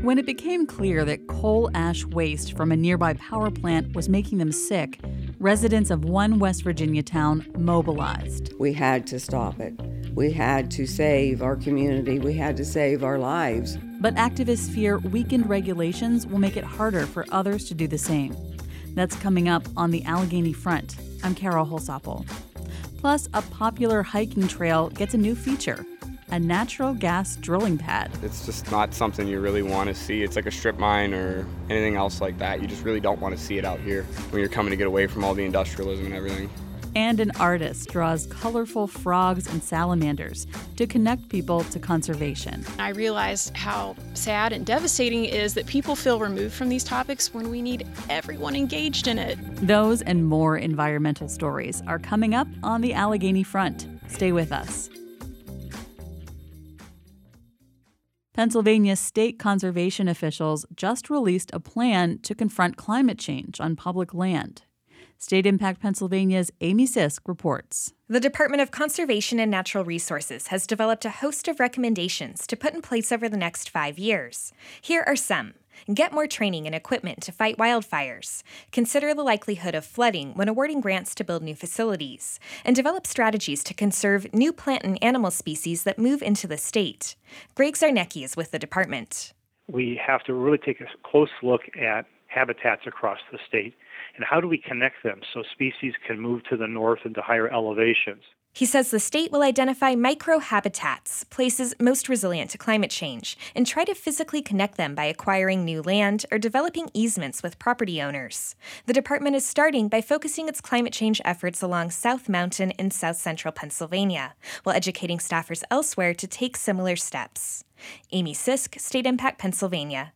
When it became clear that coal ash waste from a nearby power plant was making them sick, residents of one West Virginia town mobilized. We had to stop it. We had to save our community. We had to save our lives. But activists fear weakened regulations will make it harder for others to do the same. That's coming up on the Allegheny Front. I'm Carol Holsapple. Plus, a popular hiking trail gets a new feature, a natural gas drilling pad. It's just not something you really want to see. It's like a strip mine or anything else like that. You just really don't want to see it out here when you're coming to get away from all the industrialism and everything. And an artist draws colorful frogs and salamanders to connect people to conservation. I realized how sad and devastating it is that people feel removed from these topics when we need everyone engaged in it. Those and more environmental stories are coming up on the Allegheny Front. Stay with us. Pennsylvania state conservation officials just released a plan to confront climate change on public land. State Impact Pennsylvania's Amy Sisk reports. The Department of Conservation and Natural Resources has developed a host of recommendations to put in place over the next 5 years. Here are some. Get more training and equipment to fight wildfires. Consider the likelihood of flooding when awarding grants to build new facilities. And develop strategies to conserve new plant and animal species that move into the state. Greg Zarnecki is with the department. We have to really take a close look at habitats across the state and how do we connect them so species can move to the north into higher elevations. He says the state will identify microhabitats, places most resilient to climate change, and try to physically connect them by acquiring new land or developing easements with property owners. The department is starting by focusing its climate change efforts along South Mountain in south-central Pennsylvania, while educating staffers elsewhere to take similar steps. Amy Sisk, State Impact Pennsylvania.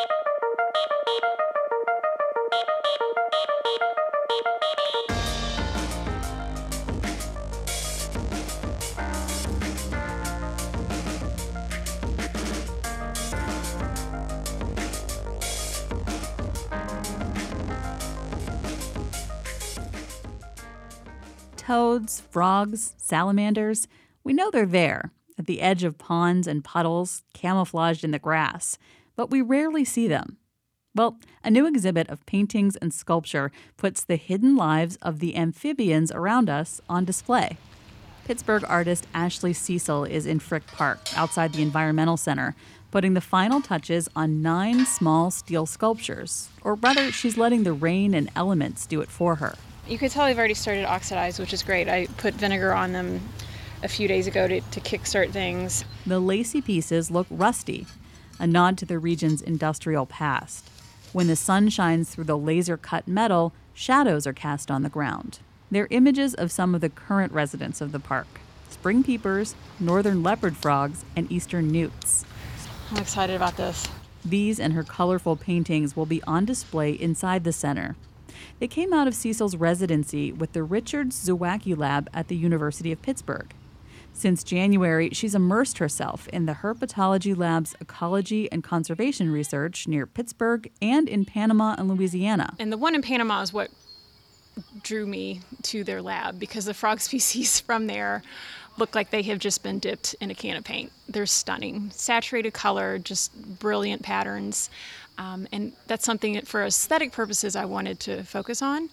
Toads, frogs, salamanders, we know they're there, at the edge of ponds and puddles, camouflaged in the grass, but we rarely see them. Well, a new exhibit of paintings and sculpture puts the hidden lives of the amphibians around us on display. Pittsburgh artist Ashley Cecil is in Frick Park, outside the Environmental Center, putting the final touches on 9 small steel sculptures. Or rather, she's letting the rain and elements do it for her. You can tell they've already started to oxidize, which is great. I put vinegar on them a few days ago to kickstart things. The lacy pieces look rusty, a nod to the region's industrial past. When the sun shines through the laser-cut metal, shadows are cast on the ground. They're images of some of the current residents of the park: spring peepers, northern leopard frogs, and eastern newts. I'm excited about this. These and her colorful paintings will be on display inside the center. They came out of Cecil's residency with the Richard Zawacki Lab at the University of Pittsburgh. Since January, she's immersed herself in the Herpetology Lab's ecology and conservation research near Pittsburgh and in Panama and Louisiana. And the one in Panama is what drew me to their lab, because the frog species from there look like they have just been dipped in a can of paint. They're stunning. Saturated color, just brilliant patterns. And that's something that for aesthetic purposes I wanted to focus on.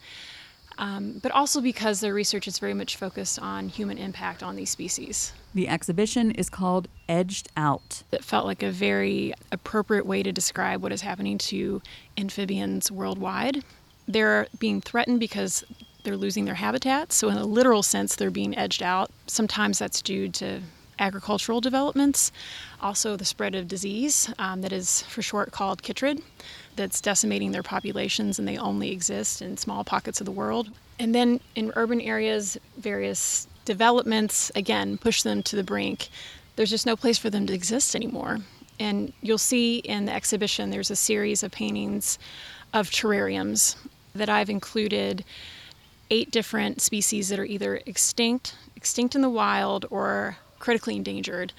But also because their research is very much focused on human impact on these species. The exhibition is called Edged Out. It felt like a very appropriate way to describe what is happening to amphibians worldwide. They're being threatened because they're losing their habitats. So in a literal sense, they're being edged out. Sometimes that's due to agricultural developments, also the spread of disease that is for short called chytrid, that's decimating their populations, and they only exist in small pockets of the world. And then in urban areas, various developments, again, push them to the brink. There's just no place for them to exist anymore. And you'll see in the exhibition, there's a series of paintings of terrariums that I've included 8 different species that are either extinct in the wild, or critically endangered,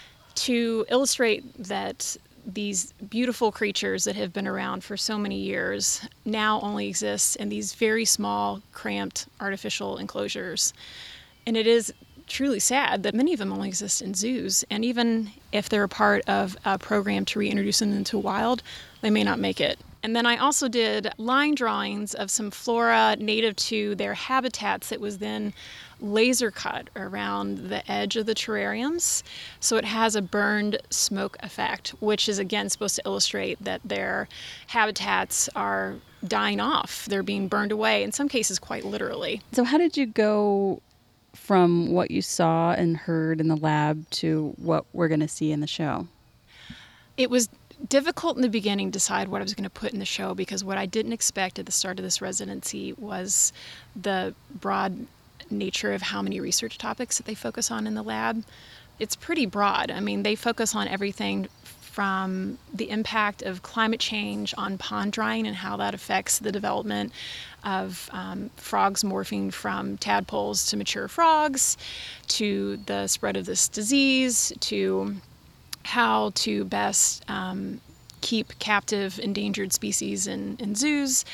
to illustrate that these beautiful creatures that have been around for so many years now only exist in these very small, cramped, artificial enclosures. And it is truly sad that many of them only exist in zoos. And even if they're a part of a program to reintroduce them into wild, they may not make it. And then I also did line drawings of some flora native to their habitats that was then laser cut around the edge of the terrariums. So it has a burned smoke effect, which is again supposed to illustrate that their habitats are dying off. They're being burned away, in some cases quite literally. So how did you go from what you saw and heard in the lab to what we're going to see in the show? It was difficult in the beginning to decide what I was going to put in the show, because what I didn't expect at the start of this residency was the broad nature of how many research topics that they focus on in the lab. It's pretty broad. I mean, they focus on everything from the impact of climate change on pond drying and how that affects the development of frogs morphing from tadpoles to mature frogs, to the spread of this disease, to how to best keep captive endangered species in zoos.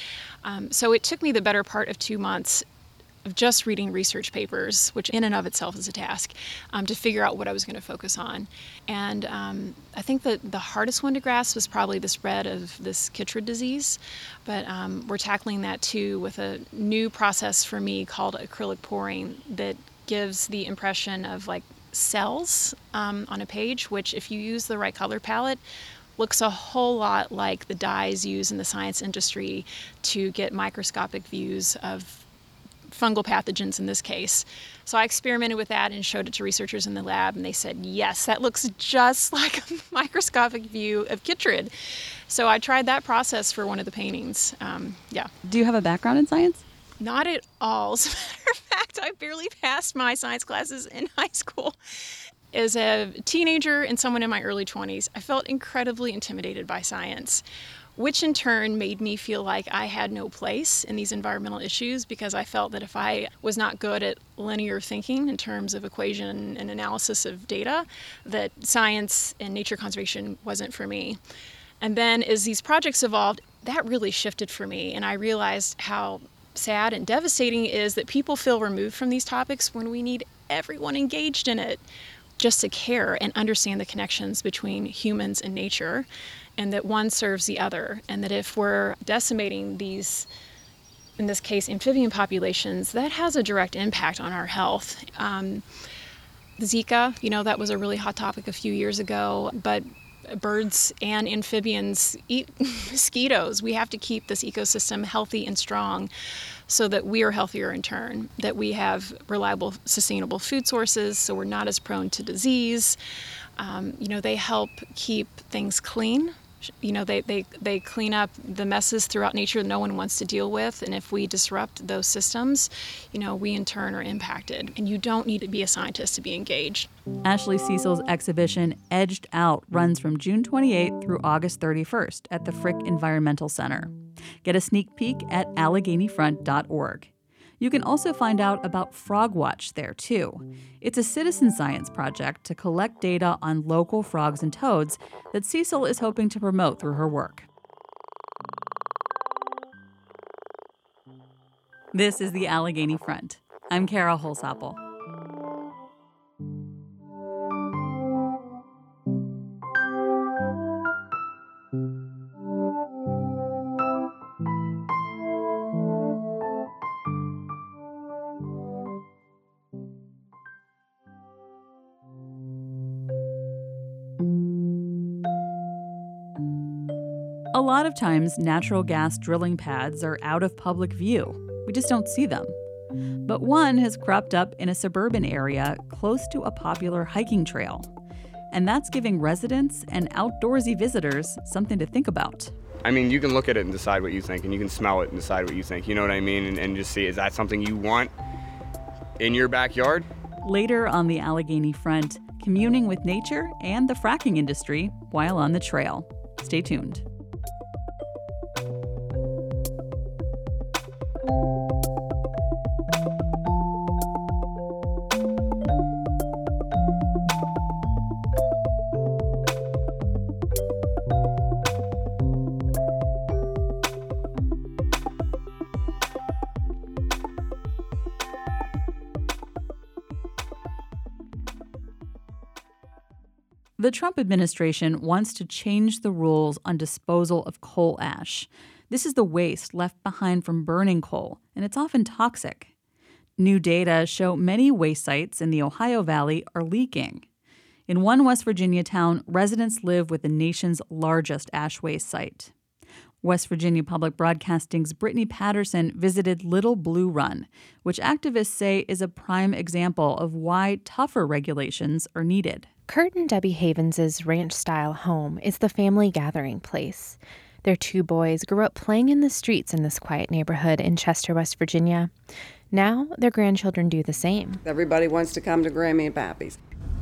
So it took me the better part of 2 months of just reading research papers, which in and of itself is a task, to figure out what I was going to focus on. And I think that the hardest one to grasp was probably the spread of this chytrid disease. But we're tackling that too with a new process for me called acrylic pouring that gives the impression of like cells on a page, which if you use the right color palette, looks a whole lot like the dyes used in the science industry to get microscopic views of fungal pathogens in this case. So I experimented with that and showed it to researchers in the lab, and they said, yes, that looks just like a microscopic view of chytrid. So I tried that process for one of the paintings. Do you have a background in science? Not at all. As a matter of fact, I barely passed my science classes in high school. As a teenager and someone in my early 20s, I felt incredibly intimidated by science, which in turn made me feel like I had no place in these environmental issues, because I felt that if I was not good at linear thinking in terms of equation and analysis of data, that science and nature conservation wasn't for me. And then as these projects evolved, that really shifted for me, and I realized how sad and devastating it is that people feel removed from these topics when we need everyone engaged in it just to care and understand the connections between humans and nature, and that one serves the other, and that if we're decimating these, in this case, amphibian populations, that has a direct impact on our health. Zika, that was a really hot topic a few years ago, but birds and amphibians eat mosquitoes. We have to keep this ecosystem healthy and strong so that we are healthier in turn, that we have reliable, sustainable food sources so we're not as prone to disease. They help keep things clean. They clean up the messes throughout nature that no one wants to deal with. And if we disrupt those systems, we in turn are impacted. And you don't need to be a scientist to be engaged. Ashley Cecil's exhibition, Edged Out, runs from June 28th through August 31st at the Frick Environmental Center. Get a sneak peek at AlleghenyFront.org. You can also find out about Frogwatch there, too. It's a citizen science project to collect data on local frogs and toads that Cecil is hoping to promote through her work. This is the Allegheny Front. I'm Kara Holsapple. A lot of times, natural gas drilling pads are out of public view. We just don't see them. But one has cropped up in a suburban area close to a popular hiking trail. And that's giving residents and outdoorsy visitors something to think about. I mean, you can look at it and decide what you think, and you can smell it and decide what you think. You know what I mean? And just see, is that something you want in your backyard? Later on the Allegheny Front, communing with nature and the fracking industry while on the trail. Stay tuned. The Trump administration wants to change the rules on disposal of coal ash. This is the waste left behind from burning coal, and it's often toxic. New data show many waste sites in the Ohio Valley are leaking. In one West Virginia town, residents live with the nation's largest ash waste site. West Virginia Public Broadcasting's Brittany Patterson visited Little Blue Run, which activists say is a prime example of why tougher regulations are needed. Kurt and Debbie Havens' ranch-style home is the family gathering place. Their two boys grew up playing in the streets in this quiet neighborhood in Chester, West Virginia. Now their grandchildren do the same. Everybody wants to come to Grammy and Pappy's.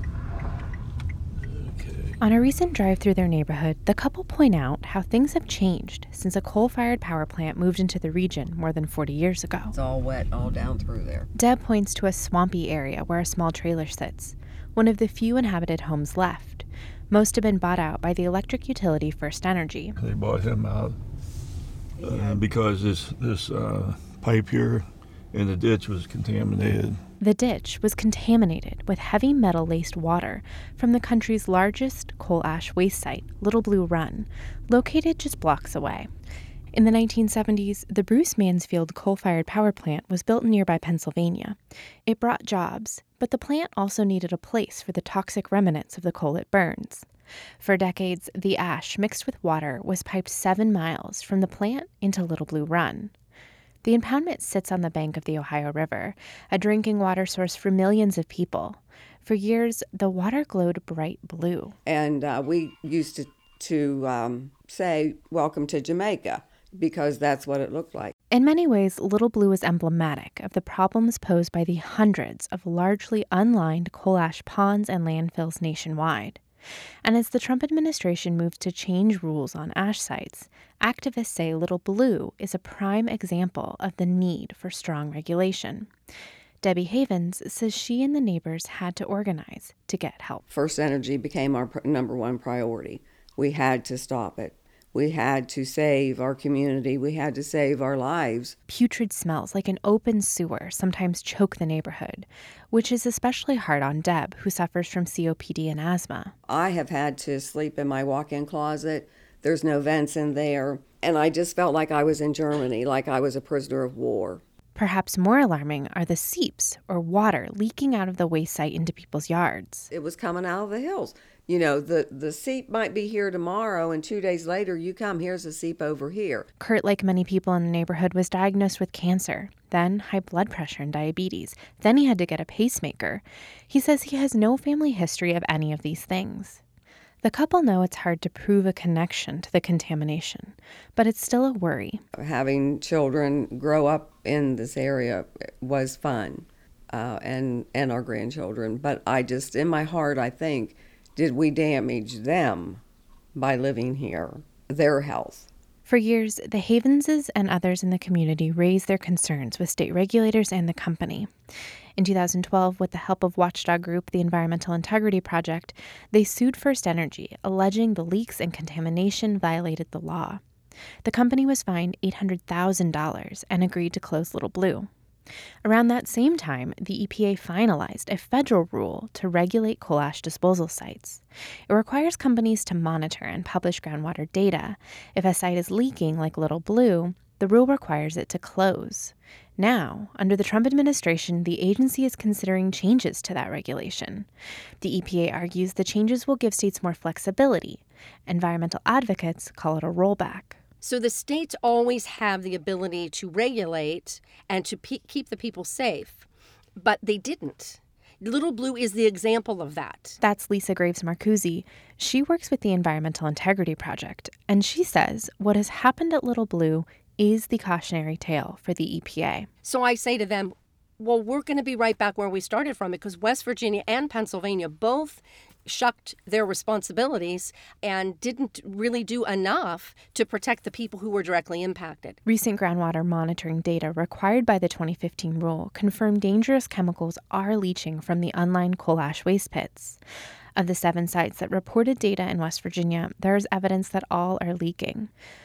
On a recent drive through their neighborhood, the couple point out how things have changed since a coal-fired power plant moved into the region more than 40 years ago. It's all wet all down through there. Deb points to a swampy area where a small trailer sits, one of the few inhabited homes left. Most have been bought out by the electric utility First Energy. They bought him out because this pipe here in the ditch was contaminated. The ditch was contaminated with heavy metal-laced water from the country's largest coal ash waste site, Little Blue Run, located just blocks away. In the 1970s, the Bruce Mansfield coal-fired power plant was built in nearby Pennsylvania. It brought jobs, but the plant also needed a place for the toxic remnants of the coal it burns. For decades, the ash mixed with water was piped 7 miles from the plant into Little Blue Run. The impoundment sits on the bank of the Ohio River, a drinking water source for millions of people. For years, the water glowed bright blue. And we used to say, "Welcome to Jamaica," because that's what it looked like. In many ways, Little Blue is emblematic of the problems posed by the hundreds of largely unlined coal ash ponds and landfills nationwide. And as the Trump administration moves to change rules on ash sites, activists say Little Blue is a prime example of the need for strong regulation. Debbie Havens says she and the neighbors had to organize to get help. First Energy became our number one priority. We had to stop it. We had to save our community. We had to save our lives. Putrid smells like an open sewer sometimes choke the neighborhood, which is especially hard on Deb, who suffers from COPD and asthma. I have had to sleep in my walk-in closet. There's no vents in there. And I just felt like I was in Germany, like I was a prisoner of war. Perhaps more alarming are the seeps, or water, leaking out of the waste site into people's yards. It was coming out of the hills. You know, the seep might be here tomorrow, and 2 days later you come, here's a seep over here. Kurt, like many people in the neighborhood, was diagnosed with cancer, then high blood pressure and diabetes. Then he had to get a pacemaker. He says he has no family history of any of these things. The couple know it's hard to prove a connection to the contamination, but it's still a worry. Having children grow up in this area was fun, and our grandchildren. But I just, in my heart, I think, did we damage them by living here, their health? For years, the Havenses and others in the community raised their concerns with state regulators and the company. In 2012, with the help of watchdog group the Environmental Integrity Project, they sued First Energy, alleging the leaks and contamination violated the law. The company was fined $800,000 and agreed to close Little Blue. Around that same time, the EPA finalized a federal rule to regulate coal ash disposal sites. It requires companies to monitor and publish groundwater data. If a site is leaking like Little Blue, the rule requires it to close. Now, under the Trump administration, the agency is considering changes to that regulation. The EPA argues the changes will give states more flexibility. Environmental advocates call it a rollback. So the states always have the ability to regulate and to keep the people safe, but they didn't. Little Blue is the example of that. That's Lisa Graves Marcuzzi. She works with the Environmental Integrity Project, and she says what has happened at Little Blue is the cautionary tale for the EPA. So I say to them, well, we're going to be right back where we started from, because West Virginia and Pennsylvania both shucked their responsibilities and didn't really do enough to protect the people who were directly impacted. Recent groundwater monitoring data required by the 2015 rule confirmed dangerous chemicals are leaching from the unlined coal ash waste pits. Of the 7 sites that reported data in West Virginia, there is evidence that all are leaking.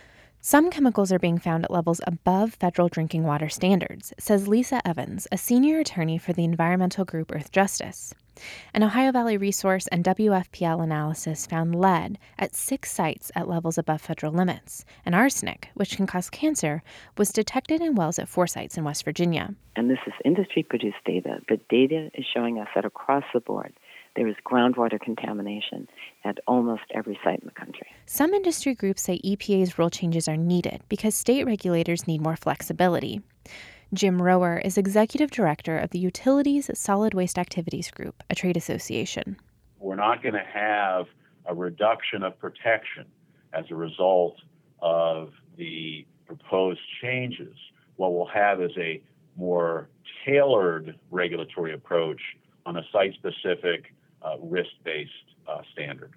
Some chemicals are being found at levels above federal drinking water standards, says Lisa Evans, a senior attorney for the environmental group Earth Justice. An Ohio Valley Resource and WFPL analysis found lead at 6 sites at levels above federal limits, and arsenic, which can cause cancer, was detected in wells at 4 sites in West Virginia. And this is industry-produced data. The data is showing us that across the board, there is groundwater contamination at almost every site in the country. Some industry groups say EPA's rule changes are needed because state regulators need more flexibility. Jim Rower is executive director of the Utilities Solid Waste Activities Group, a trade association. We're not going to have a reduction of protection as a result of the proposed changes. What we'll have is a more tailored regulatory approach on a site-specific, risk-based standard.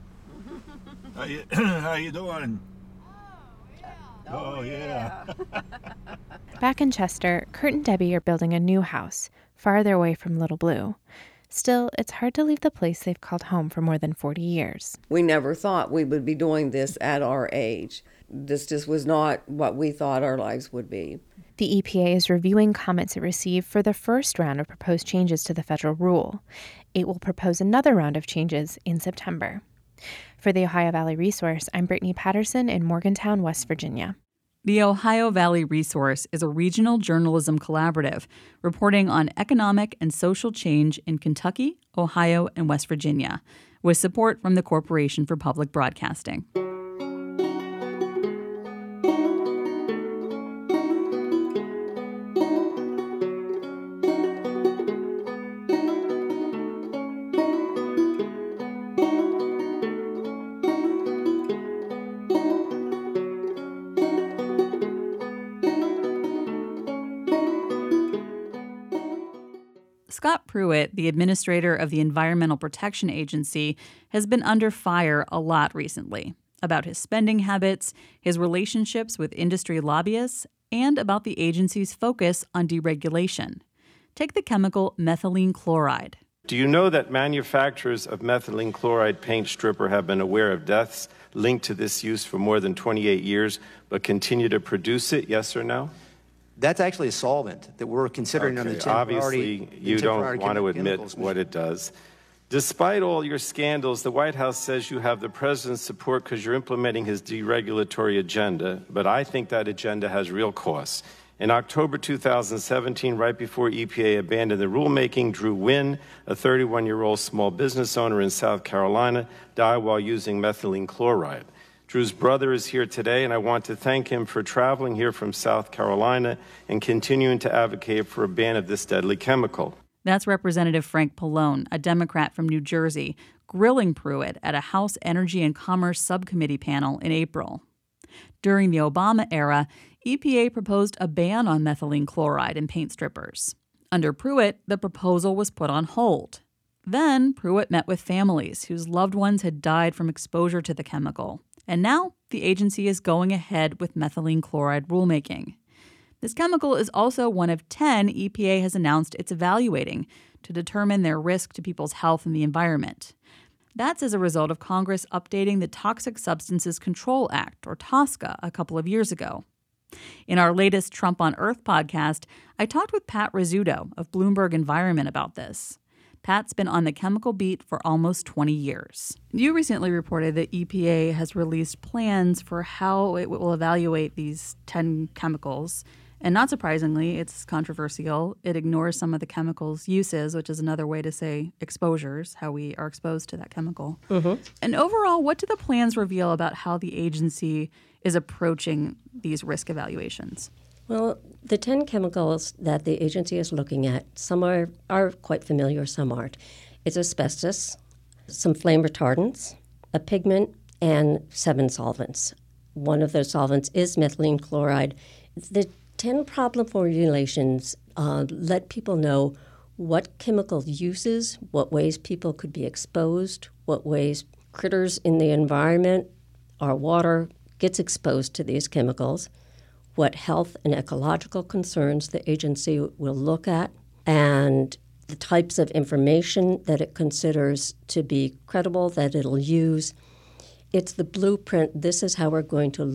How you doing? Oh, yeah. Back in Chester, Kurt and Debbie are building a new house, farther away from Little Blue. Still, it's hard to leave the place they've called home for more than 40 years. We never thought we would be doing this at our age. This just was not what we thought our lives would be. The EPA is reviewing comments it received for the first round of proposed changes to the federal rule. It will propose another round of changes in September. For the Ohio Valley Resource, I'm Brittany Patterson in Morgantown, West Virginia. The Ohio Valley Resource is a regional journalism collaborative reporting on economic and social change in Kentucky, Ohio, and West Virginia, with support from the Corporation for Public Broadcasting. Scott Pruitt, the administrator of the Environmental Protection Agency, has been under fire a lot recently about his spending habits, his relationships with industry lobbyists, and about the agency's focus on deregulation. Take the chemical methylene chloride. Do you know that manufacturers of methylene chloride paint stripper have been aware of deaths linked to this use for more than 28 years, but continue to produce it, yes or no? That's actually a solvent that we're considering on the 10 Obviously, you don't want to admit what it does. Despite all your scandals, the White House says you have the president's support because you're implementing his deregulatory agenda, but I think that agenda has real costs. In October 2017, right before EPA abandoned the rulemaking, Drew Wynn, a 31-year-old small business owner in South Carolina, died while using methylene chloride. Drew's brother is here today, and I want to thank him for traveling here from South Carolina and continuing to advocate for a ban of this deadly chemical. That's Representative Frank Pallone, a Democrat from New Jersey, grilling Pruitt at a House Energy and Commerce Subcommittee panel in April. During the Obama era, EPA proposed a ban on methylene chloride in paint strippers. Under Pruitt, the proposal was put on hold. Then Pruitt met with families whose loved ones had died from exposure to the chemical. And now the agency is going ahead with methylene chloride rulemaking. This chemical is also one of 10 EPA has announced it's evaluating to determine their risk to people's health and the environment. That's as a result of Congress updating the Toxic Substances Control Act, or TSCA, a couple of years ago. In our latest Trump on Earth podcast, I talked with Pat Rizzuto of Bloomberg Environment about this. Pat's been on the chemical beat for almost 20 years. You recently reported that EPA has released plans for how it will evaluate these 10 chemicals. And not surprisingly, it's controversial. It ignores some of the chemicals' uses, which is another way to say exposures, how we are exposed to that chemical. Mm-hmm. And overall, what do the plans reveal about how the agency is approaching these risk evaluations? Well, the 10 chemicals that the agency is looking at, some are quite familiar, some aren't. It's asbestos, some flame retardants, a pigment, and 7 solvents. One of those solvents is methylene chloride. The 10 problem formulations let people know what chemical uses, what ways people could be exposed, what ways critters in the environment, our water, gets exposed to these chemicals, what health and ecological concerns the agency will look at, and the types of information that it considers to be credible that it'll use. It's the blueprint. This is how we're going to look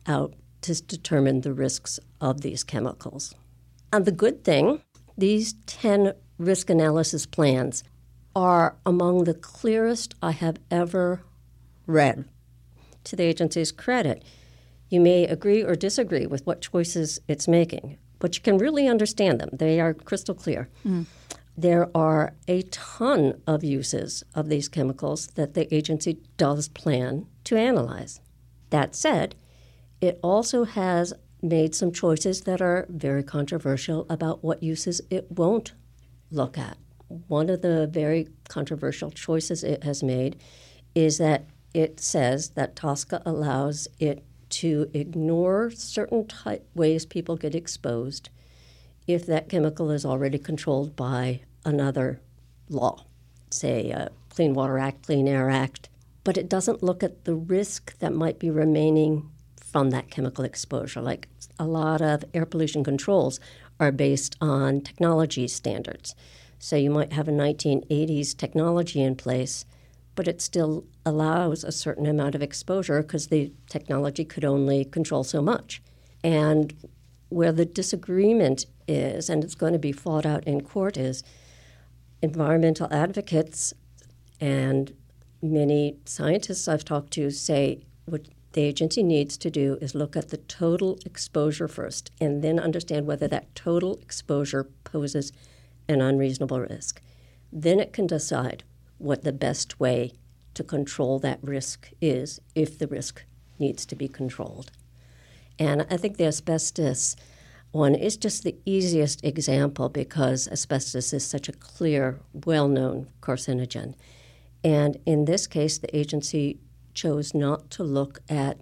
out to determine the risks of these chemicals. And the good thing, these 10 risk analysis plans are among the clearest I have ever read. To the agency's credit, you may agree or disagree with what choices it's making, but you can really understand them. They are crystal clear. There are a ton of uses of these chemicals that the agency does plan to analyze. That said, it also has made some choices that are very controversial about what uses it won't look at. One of the very controversial choices it has made is that it says that TSCA allows it to ignore certain ways people get exposed if that chemical is already controlled by another law, say Clean Water Act, Clean Air Act, but it doesn't look at the risk that might be remaining from that chemical exposure. Like a lot of air pollution controls are based on technology standards. So you might have a 1980s technology in place, but it still allows a certain amount of exposure because the technology could only control so much. And where the disagreement is, and it's going to be fought out in court, is environmental advocates and many scientists I've talked to say what the agency needs to do is look at the total exposure first and then understand whether that total exposure poses an unreasonable risk. Then it can decide what the best way to control that risk is if the risk needs to be controlled. And I think the asbestos one is just the easiest example because asbestos is such a clear, well-known carcinogen. And in this case, the agency chose not to look at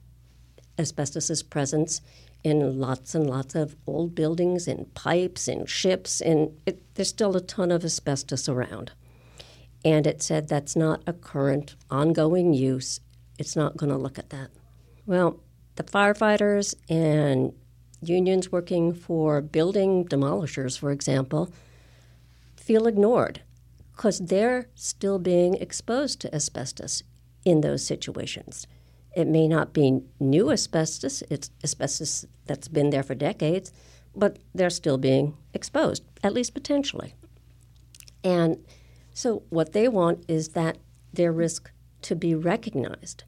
asbestos' presence in lots and lots of old buildings, in pipes, in ships, and there's still a ton of asbestos around. And it said that's not a current, ongoing use. It's not going to look at that. Well, the firefighters and unions working for building demolishers, for example, feel ignored because they're still being exposed to asbestos in those situations. It may not be new asbestos, it's asbestos that's been there for decades, but they're still being exposed, at least potentially. And so what they want is that their risk to be recognized.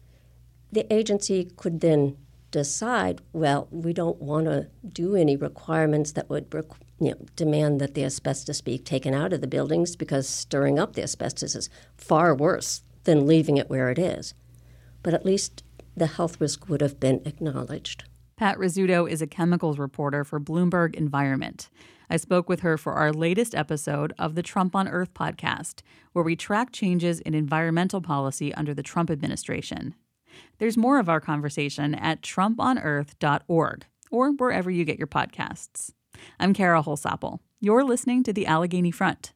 The agency could then decide, well, we don't want to do any requirements that would demand that the asbestos be taken out of the buildings because stirring up the asbestos is far worse than leaving it where it is. But at least the health risk would have been acknowledged. Pat Rizzuto is a chemicals reporter for Bloomberg Environment. I spoke with her for our latest episode of the Trump on Earth podcast, where we track changes in environmental policy under the Trump administration. There's more of our conversation at trumponearth.org or wherever you get your podcasts. I'm Kara Holsapple. You're listening to The Allegheny Front.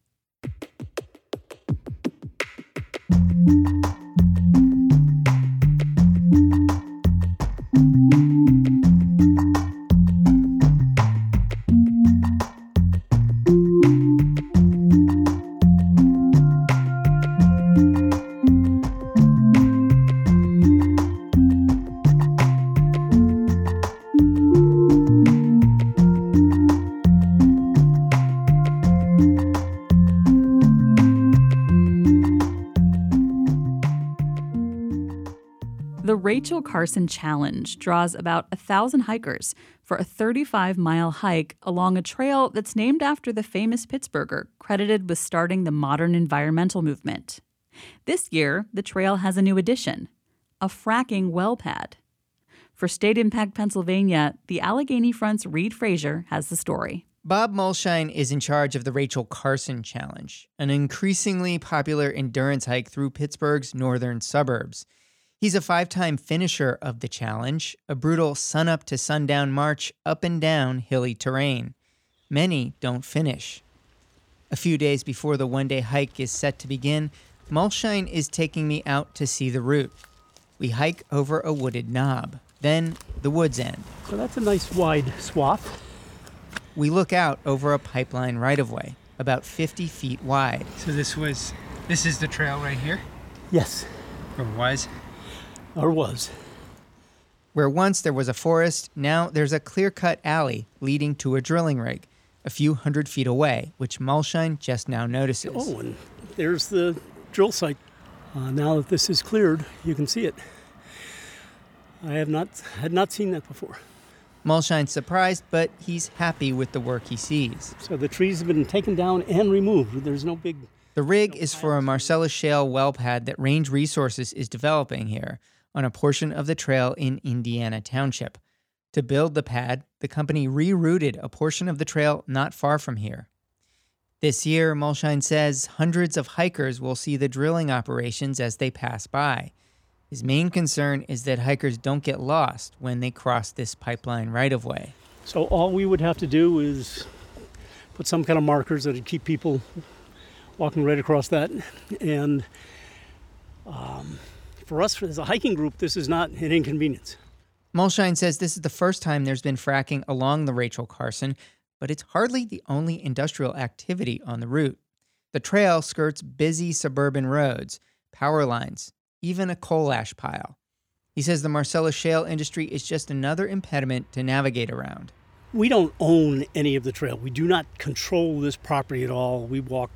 The Rachel Carson Challenge draws about 1,000 hikers for a 35-mile hike along a trail that's named after the famous Pittsburgher credited with starting the modern environmental movement. This year, the trail has a new addition, a fracking well pad. For State Impact Pennsylvania, the Allegheny Front's Reed Frazier has the story. Bob Mulshine is in charge of the Rachel Carson Challenge, an increasingly popular endurance hike through Pittsburgh's northern suburbs. He's a 5-time finisher of the challenge, a brutal sun-up to sundown march up and down hilly terrain. Many don't finish. A few days before the one-day hike is set to begin, Mulshine is taking me out to see the route. We hike over a wooded knob, then the woods end. So that's a nice wide swath. We look out over a pipeline right-of-way, about 50 feet wide. So this is the trail right here? Yes. Or was? Or was. Where once there was a forest, now there's a clear-cut alley leading to a drilling rig a few hundred feet away, which Mulshine just now notices. Oh, and there's the drill site. Now that this is cleared, you can see it. I had not seen that before. Mulshine's surprised, but he's happy with the work he sees. So the trees have been taken down and removed. There's no big... The rig is for a Marcellus Shale well pad that Range Resources is developing here on a portion of the trail in Indiana Township. To build the pad, the company rerouted a portion of the trail not far from here. This year, Mulshine says hundreds of hikers will see the drilling operations as they pass by. His main concern is that hikers don't get lost when they cross this pipeline right-of-way. So all we would have to do is put some kind of markers that would keep people walking right across that. And for us, as a hiking group, this is not an inconvenience. Mulshine says this is the first time there's been fracking along the Rachel Carson, but it's hardly the only industrial activity on the route. The trail skirts busy suburban roads, power lines, even a coal ash pile. He says the Marcellus Shale industry is just another impediment to navigate around. We don't own any of the trail. We do not control this property at all. We walk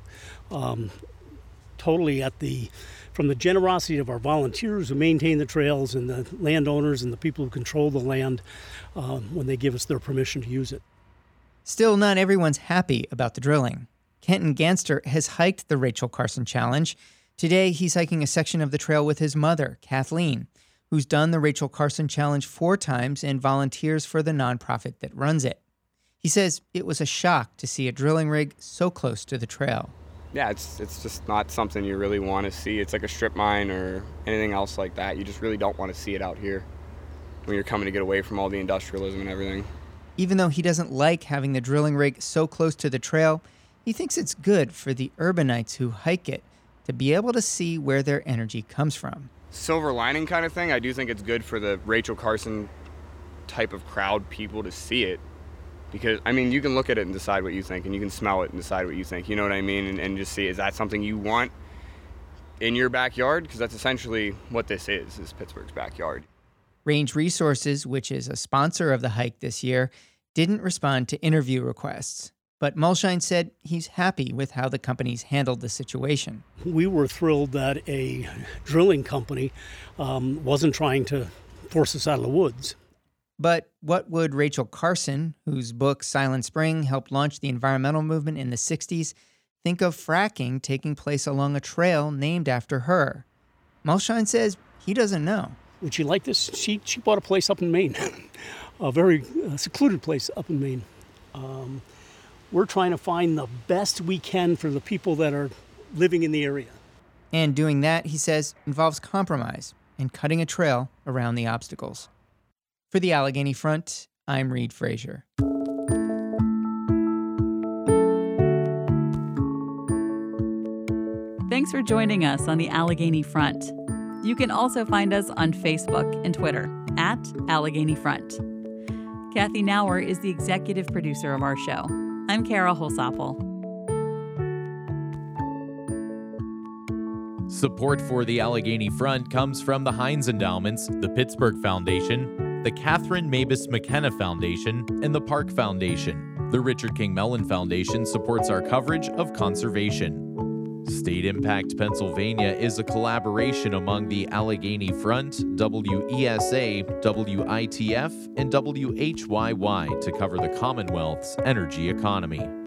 totally from the generosity of our volunteers who maintain the trails and the landowners and the people who control the land when they give us their permission to use it. Still, not everyone's happy about the drilling. Kenton Ganster has hiked the Rachel Carson Challenge. Today, he's hiking a section of the trail with his mother, Kathleen, who's done the Rachel Carson Challenge 4 times and volunteers for the nonprofit that runs it. He says it was a shock to see a drilling rig so close to the trail. Yeah, it's just not something you really want to see. It's like a strip mine or anything else like that. You just really don't want to see it out here when you're coming to get away from all the industrialism and everything. Even though he doesn't like having the drilling rig so close to the trail, he thinks it's good for the urbanites who hike it to be able to see where their energy comes from. Silver lining kind of thing. I do think it's good for the Rachel Carson type of crowd people to see it. Because, I mean, you can look at it and decide what you think, and you can smell it and decide what you think, you know what I mean? And just see, is that something you want in your backyard? Because that's essentially what this is Pittsburgh's backyard. Range Resources, which is a sponsor of the hike this year, didn't respond to interview requests. But Mulshine said he's happy with how the company's handled the situation. We were thrilled that a drilling company wasn't trying to force us out of the woods. But what would Rachel Carson, whose book Silent Spring helped launch the environmental movement in the 60s, think of fracking taking place along a trail named after her? Mulshine says he doesn't know. Would she like this? She bought a place up in Maine, a very secluded place up in Maine. We're trying to find the best we can for the people that are living in the area. And doing that, he says, involves compromise and cutting a trail around the obstacles. For the Allegheny Front, I'm Reed Frazier. Thanks for joining us on the Allegheny Front. You can also find us on Facebook and Twitter @Allegheny Front. Kathy Nauer is the executive producer of our show. I'm Kara Holsapple. Support for the Allegheny Front comes from the Heinz Endowments, the Pittsburgh Foundation, the Catherine Mavis McKenna Foundation, and the Park Foundation. The Richard King Mellon Foundation supports our coverage of conservation. State Impact Pennsylvania is a collaboration among the Allegheny Front, WESA, WITF, and WHYY to cover the Commonwealth's energy economy.